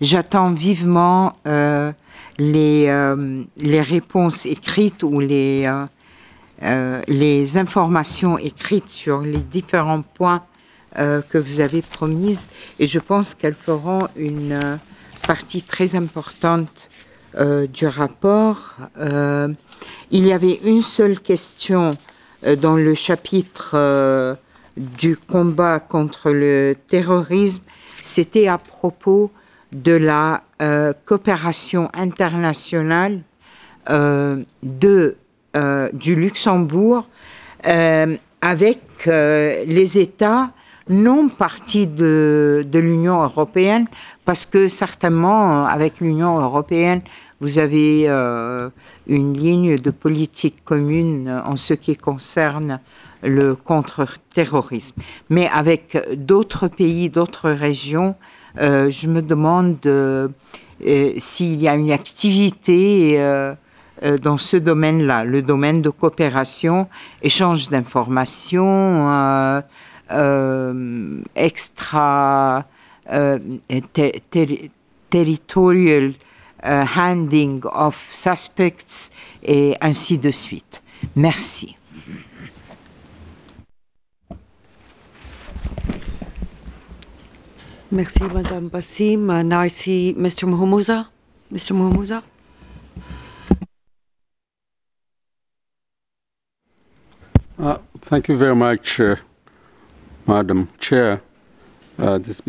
j'attends vivement les réponses écrites ou les informations écrites sur les différents points que vous avez promises, et je pense qu'elles feront une partie très importante du rapport. Il y avait une seule question dans le chapitre du combat contre le terrorisme, c'était à propos de la coopération internationale du Luxembourg avec les États non partis de l'Union européenne, parce que certainement avec l'Union européenne, vous avez une ligne de politique commune en ce qui concerne le contre-terrorisme. Mais avec d'autres pays, d'autres régions, je me demande s'il y a une activité dans ce domaine-là, le domaine de coopération, échange d'informations, extra territorial handing of suspects et ainsi de suite. Merci. Merci, Madame Bassim. Now I see Mr. Muhumuza. Mr. Muhumuza. Thank you very much, Madam Chair. This